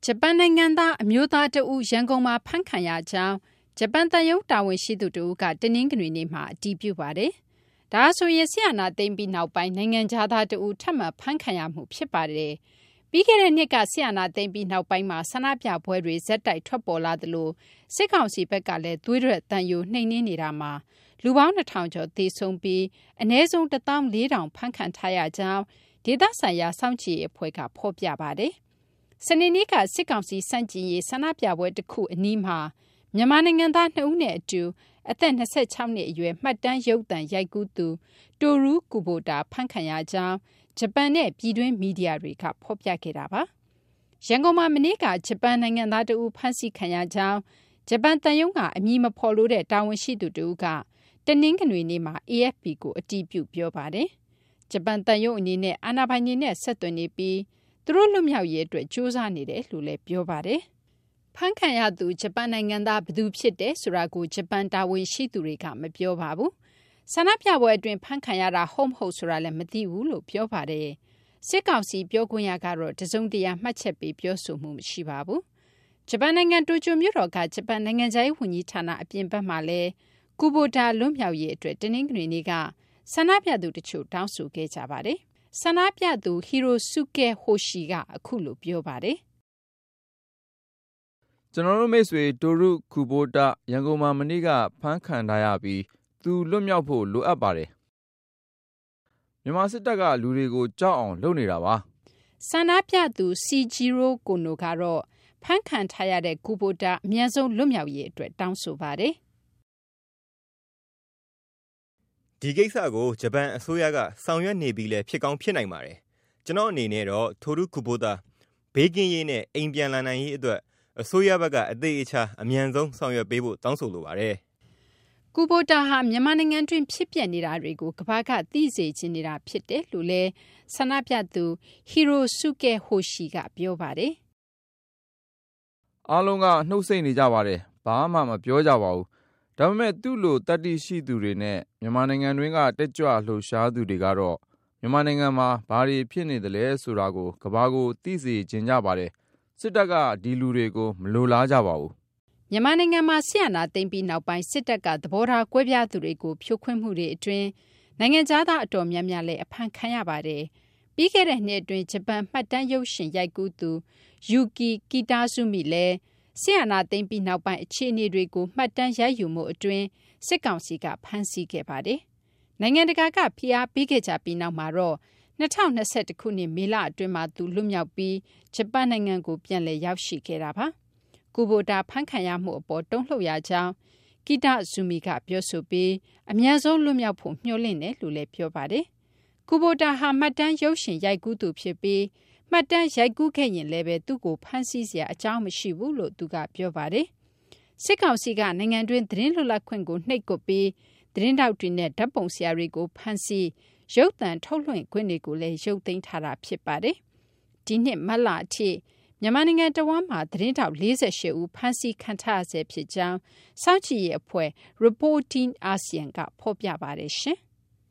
ဂျပန်နိုင်ငံသားအမျိုးသားတဦးရန်ကုန်မှာဖမ်းခံရကြောင်းဂျပန်သံရုံးတာဝန်ရှိသူတဦးကတနင်္ဂနွေနေ့မှာအတည်ပြုပါတယ်။ဒါဆိုရင်ဆီယနာသိမ့်ပြီးနောက်ပိုင်းနိုင်ငံသားတဦးထပ်မံဖမ်းခံရမှုဖြစ်ပါတယ်။ပြီးခဲ့တဲ့နှစ်ကဆီယနာသိမ့်ပြီးနောက်ပိုင်းမှာဆန္ဒပြပွဲတွေဇက်တိုက်ထွက်ပေါ်လာသလိုစစ်ကောင်စီဘက်ကလည်းသွေးထွက်တန်ယိုနှိမ်နင်းနေတာမှာလူပေါင်း2000ကျော်သေဆုံးပြီးအနည်းဆုံး14000ဖမ်းခံထားရကြောင်းဒေသဆိုင်ရာစောင့်ကြည့်အဖွဲ့ကဖော်ပြပါတယ်။စနေနေ့ကစစ်ကောင်စီစန့်ကျင်ရေးဆန္ဒပြပွဲတစ်ခုအနီးမှာမြန်မာနိုင်ငံသား2ဦးနဲ့အတူအသက်26နှစ်အရွယ်မှတ်တမ်းရုပ်သံရိုက်ကူးသူတိုရူကူဘိုတာဖမ်းခံရကြောင်းဂျပန်နဲ့ပြည်တွင်းမီဒီယာတွေကဖော်ပြခဲ့တာပါ။ရန်ကုန်မှာမနေ့ကဂျပန်နိုင်ငံသားတဦးဖမ်းဆီးခံရကြောင်းဂျပန်တန်ယုံကအမည်မဖော်လို့တဲ့တာဝန်ရှိသူတဦးကတနင်္ဂနွေနေ့မှာ AFP ကိုအတည်ပြုပြောပါတယ်။ဂျပန်တန်ယုံအနေနဲ့အာဏာပိုင်တွေနဲ့ဆက်သွယ်နေပြီးသူတို့လွတ်မြောက်ရေးအတွက်စူးစမ်းနေတယ်လို့လည်းပြောပါတယ်။ဖမ်းခံရသူဂျပန်နိုင်ငံသားဘယ်သူဖြစ်တယ်ဆိုတာကိုဂျပန်တာဝန်ရှိသူတွေကမပြောပါဘူး။ဆန္ဒပြပွဲအတွင်းဖမ်းခံရတာဟုတ်မဟုတ်ဆိုတာလည်းမသိဘူးလို့ပြောပါတယ်။စစ်ကောင်စီပြောခွင့်ရကတော့တစုံတရာမှတ်ချက်ပေးပြောဆိုမှုမရှိပါဘူး။ဂျပန်နိုင်ငံတိုကျိုမြို့တော်ကဂျပန်နိုင်ငံခြားရေးဝန်ကြီးဌာနအပြင်ဘက်မှာလည်းကူဘိုတာလွတ်မြောက်ရေးအတွက်တနင်္ဂနွေနေ့ကဆန္ဒပြသူတချို့တောင်းဆိုခဲ့ကြပါတယ်။ဆန္ဒပြသူဟီရိုစုကဲဟိုရှီကအခုလိုပြောပါတယ်။ကျွန်တော်တို့မိတ်ဆွေတိုရုကူဘိုတာရန်ကုန်မှာမနေ့ကဖမ်းခံထားရပြီးသူလွတ်မြောက်ဖို့လိုအပ်ပါတယ်။မြန်မာစစ်တပ်ကလူတွေကိုကြောက်အောင်လုပ်နေတာပါ။ဆန္ဒပြသူစီဂျီရိုကိုနိုကတော့ဖမ်းခံထားရတဲ့ကူဘိုတာအများဆုံးလွတ်မြောက်ရေးအတွက်တောင်းဆိုပါတယ်။ဒီကိစ္စကိုဂျပန်အစိုးရကဆောင်ရွက်နေပြီးလဲဖြစ်ကောင်းဖြစ်နိုင်ပါတယ်။ကျွန်တော်အနေနဲ့တော့တိုရုကူဘိုတာဘေးကင်းရေးနဲ့အိမ်ပြန်လာနိုင်ရေးအတွက်အစိုးရဘက်ကအသေးအချာအမြန်ဆုံးဆောင်ရွက်ပေးဖို့တောင်းဆိုလိုပါတယ်။ကူဘိုတာဟာမြန်မာနိုင်ငံတွင်းဖြစ်ပျက်နေတာတွေကိုကမ္ဘာကသိစေချင်နေတာဖြစ်တယ်လို့လဲဆန္ဒပြသူဟီရိုစုကဲဟိုရှီကပြောပါတယ်။အားလုံးကနှုတ်ဆက်နေကြပါတယ်။ဘာမှမပြောကြပါဘူး။ဒါပေမဲ့သူ့လိုတတ္တိရှိသူတွေနဲ့မြန်မာနိုင်ငံတွင်းကတက်ကြွလှုပ်ရှားသူတွေကတော့မြန်မာနိုင်ငံမှာဘာတွေဖြစ်နေတယ်လဲဆိုတာကိုကမ္ဘာကိုသိစေချင်ကြပါတယ်။စစ်တပ်ကဒီလူတွေကိုမလိုလားကြပါဘူး။မြန်မာနိုင်ငံမှာဆီယနာသိမ်းပြီးနောက်ပိုင်းစစ်တပ်ကသဘောထားကွဲပြားသူတွေကိုဖြိုခွင်းမှုတွေအတွင်းနိုင်ငံသားအတော်များများလည်းအဖမ်းခံရပါတယ်။ပြီးခဲ့တဲ့နှစ်အတွင်းဂျပန်မှတ်တမ်းရုပ်ရှင်ရိုက်ကူးသူယူကီကီတာဇူမီလည်းဆီယနာသိမ်းပြီးနောက်ပိုင်းအခြေအနေတွေကိုမှတ်တမ်းရိုက်ယူမှုအတွင်းစစ်ကောင်စီကဖမ်းဆီးခဲ့ပါတယ်။နိုင်ငံတကာကဖိအားပေးခဲ့ကြပြီးနောက်မှာတော့2021ခုနှစ်မေလအတွင်းမှာသူလွတ်မြောက်ပြီးဂျပန်နိုင်ငံကိုပြန်လည်ရောက်ရှိခဲ့တာပါ။ကူဘိုတာဖမ်းခံရမှုအပေါ်တုံ့လှုပ်ရကြောင်းကီတာဇူမီကပြောဆိုပြီးအများဆုံးလွတ်မြောက်ဖို့မျှော်လင့်တယ်လို့လည်းပြောပါတယ်။ကူဘိုတာဟာမှတ်တမ်းရုပ်ရှင်ရိုက်ကူးသူဖြစ်ပြီးမှတ်တမ်းရိုက်ကူးခဲ့ရင်လည်းပဲသူ့ကိုဖမ်းဆီးစရာအကြောင်းမရှိဘူးလို့သူကပြောပါတယ်။စစ်ကောင်စီကနိုင်ငံတွင်းသတင်းလွတ်လပ်ခွင့်ကိုနှိပ်ကွပ်ပြီးသတင်းတောက်တွေနဲ့ဓာတ်ပုံဆရာတွေကိုဖမ်းဆီးရုပ်သံထုတ်လွှင့်ခွင့်တွေကိုလည်းရုပ်သိမ်းထားတာဖြစ်ပါတယ်။ဒီနှစ်မတ်လအထိမြန်မာနိုင်ငံတဝန်းမှာသတင်းတောက်48ဦးဖမ်းဆီးခံထားရဆဲဖြစ်ကြောင်းစောင့်ကြည့်ရေးအဖွဲ့ Reporting ASEAN ကဖော်ပြပါတယ်ရှင်။